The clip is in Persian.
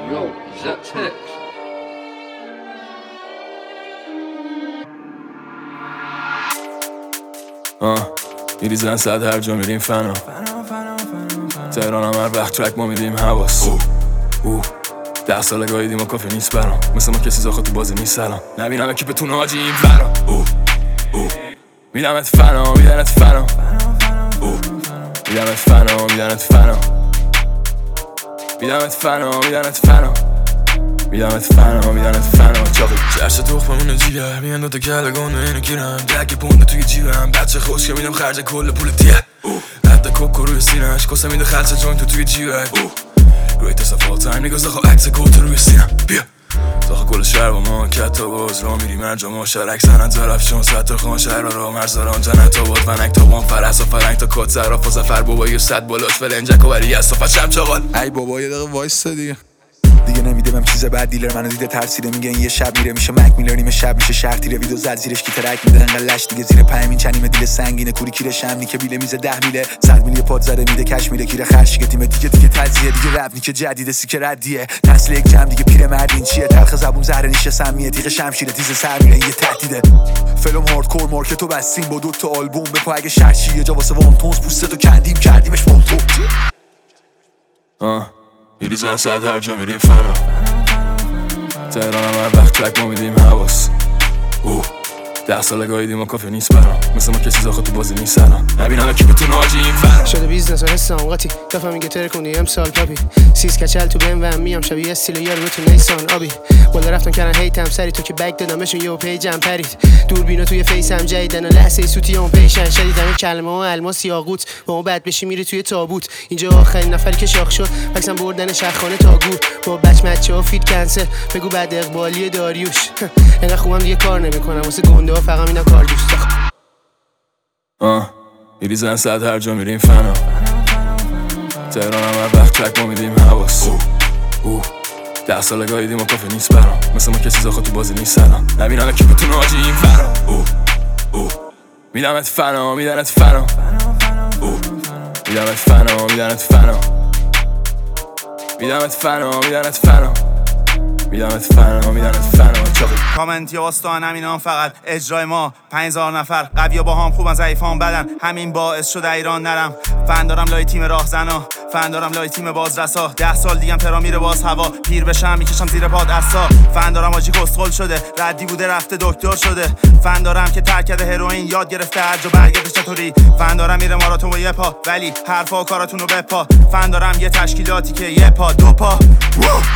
Yo, is that text? میریزن صد هر جا میریم فنا تهران هم هر وقت ترک ما میریم حواس 10 ساله گاهیدیم و کافی نیست برام مثل ما کسی زاخه تو بازی نیست سلام نبینم اکیپتون حاجی این برام میدمت فنا میدنت فنا میدمت فنا میدنت فنا میدمت فنا میدنت فنا میدمت فنا میدنت فنا چاقی چرش تخممونه جیگر میان دوتا کله گنده اینو گیرم دک پونده توی جیبم بچه خوش که میدم خرج کل پول دیه رد کوکو روی سینش کسه میده خلصه جوین توی جیبک Greatest of all time niggas داخل عکس گوت روی سینم بیا داخل کل شهر با ما کت و باز را میریم انجام ها شرک سنن طرف شون ست خان شهر را مرزاران جنت آباد ونک تا وان فرس و فرنگ تا کت زراف و زفر بابایی صد بالات فلنجک و بری از صفت شم چاقال ای بابا یه دقیقه وایستا دیگه نمیدم چیز بعد دیلر منو دیده ترسیده میگه این یه شب میره میشه مک میلر نیمه شب میشه شهر تیره ویدو زد زیرش کی ترک میده انقدر لش دیگه زیر 5 این چنیمه دیل سنگینه کوری کیره شمنی که بیله میزه 10 میله 100 میلی پاد زده میده کش میره کیره خرش که تیم دیگه تزیه دیگه رپ نیکه جدیده سیکه ردیه نسل یک جمع دیگه پیر مردین چیه تلخ زبون زهر نیشه سمیه تیغ شمشیر تیز سر میره یه تهدیده فیلم هاردکور مارکتو بستیم با دو تا آلبوم بپا اگه شرچی یه جا واسه وان تونز پوستتو کندیم کردیمش فولتو میریزن صد هر جا میریم فنا تهران هم هر وقت ترک ما میدیم حواس 10 ساله گاهیدیم و کافی نیست برام مثل ما کسی زاخه تو بازی نیست سلام نبینم اکیپتون حاجی این فنا شده بیزنس و حس آمقاتی دفعه میگه تر کنی امسال پاپی سیز کچل تو بهم و میام شبیه استیل یارو تو نیسان آبی بالا رفتن کردن هیتم سری تو که بک دادمشون یه پیجم پرید دوربینا توی فیسم جدیدن و لحظه سوتی اون پیشن شدیدم کلمه و الماس یاقوت با اون بد بشی میری توی تابوت اینجا آخرین نفری که شاخ شد فکسم بردن شخانه تا گور با بچ مچه ها فیت کنسل بگو بعد اقبالی داریوش انقدر خوبم دیگه کار نمیکنم واسه گنده ها فقط میدم کار دوست میریزن صد هر جا میریم فنا تهران هم هر وقت ترک ما میدیم حواس 10 ساله گاهیدیم و کافی نیست برام مثل ما کسی زاخه تو بازی نیست سلام نبینم اکیپتون حاجی این فنا میدمت فنا میدنت فنا میدمت فنا میدنت فنا میدمت فنا میدنت فنا میدمت فنا میدنت فنا چاقی کامنت یا واستان همینا فقط اجرای ما 5000 نفر قویا با هم خوبن ضعیفان بدن همین باعث شده ایران نرم فن دارم لای تیم راهزنا فن دارم لای تیم بازرسا 10 سال دیگه ترا میره باز هوا پیر بشم میکشم زیر پاد اسا فن دارم آجی کسخل شده ردی بوده رفته دکتر شده فن دارم که ترک کرده هروئین یاد گرفته هر جا برگردش چطوری فن دارم میره ماراتون با یه پا ولی حرفا و کاراتونو بپا فن دارم یه تشکیلاتی که یه پا دو پا